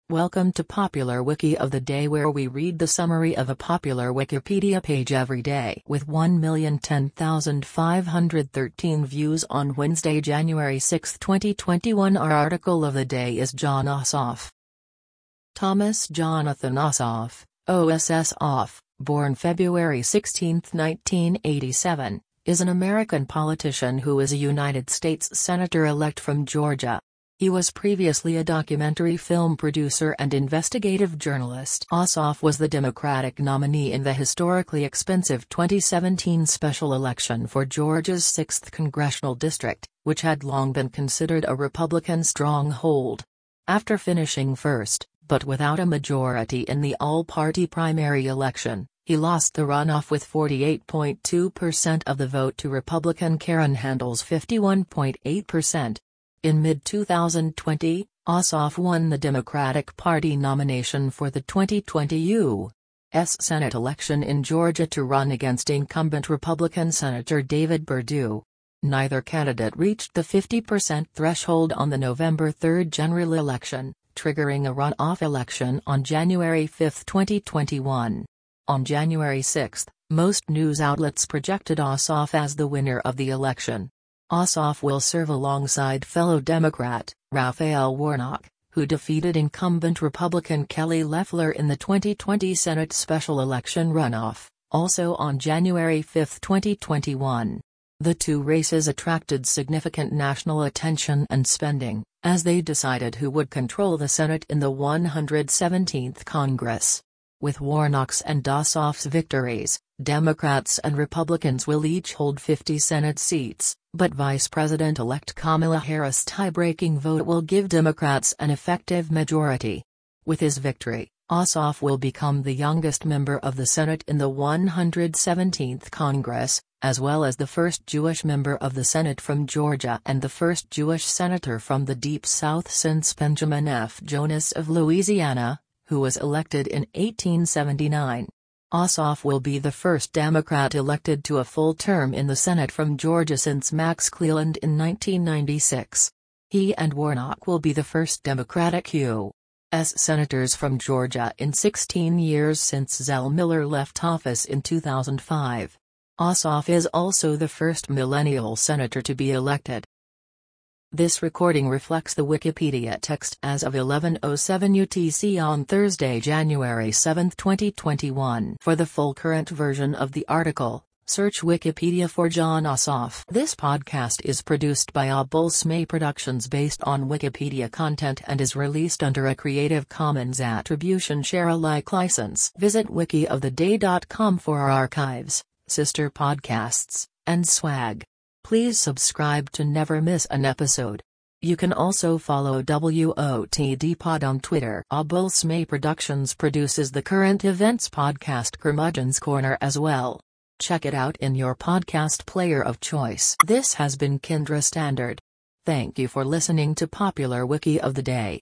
Welcome to Popular Wiki of the Day, where we read the summary of a popular Wikipedia page every day. With 1,010,513 views on Wednesday, January 6, 2021, our article of the day is Jon Ossoff. Thomas Jonathan Ossoff, OSS Off, born February 16, 1987, is an American politician who is a United States Senator-elect from Georgia. He was previously a documentary film producer and investigative journalist. Ossoff was the Democratic nominee in the historically expensive 2017 special election for Georgia's 6th congressional district, which had long been considered a Republican stronghold. After finishing first, but without a majority in the all-party primary election, he lost the runoff with 48.2% of the vote to Republican Karen Handel's 51.8%. In mid-2020, Ossoff won the Democratic Party nomination for the 2020 U.S. Senate election in Georgia to run against incumbent Republican Senator David Perdue. Neither candidate reached the 50% threshold on the November 3 general election, triggering a runoff election on January 5, 2021. On January 6, most news outlets projected Ossoff as the winner of the election. Ossoff will serve alongside fellow Democrat, Raphael Warnock, who defeated incumbent Republican Kelly Loeffler in the 2020 Senate special election runoff, also on January 5, 2021. The two races attracted significant national attention and spending, as they decided who would control the Senate in the 117th Congress. With Warnock's and Ossoff's victories, Democrats and Republicans will each hold 50 Senate seats, but Vice President-elect Kamala Harris' tie-breaking vote will give Democrats an effective majority. With his victory, Ossoff will become the youngest member of the Senate in the 117th Congress, as well as the first Jewish member of the Senate from Georgia and the first Jewish senator from the Deep South since Benjamin F. Jonas of Louisiana, who was elected in 1879. Ossoff will be the first Democrat elected to a full term in the Senate from Georgia since Max Cleland in 1996. He and Warnock will be the first Democratic U.S. senators from Georgia in 16 years since Zell Miller left office in 2005. Ossoff is also the first millennial senator to be elected. This recording reflects the Wikipedia text as of 11:07 UTC on Thursday, January 7, 2021. For the full current version of the article, search Wikipedia for Jon Ossoff. This podcast is produced by Abul Smay Productions based on Wikipedia content and is released under a Creative Commons Attribution Share Alike license. Visit wikioftheday.com for our archives, sister podcasts, and swag. Please subscribe to never miss an episode. You can also follow WOTD Pod on Twitter. Abul Smay Productions produces the current events podcast Curmudgeon's Corner as well. Check it out in your podcast player of choice. This has been Kindra Standard. Thank you for listening to Popular Wiki of the Day.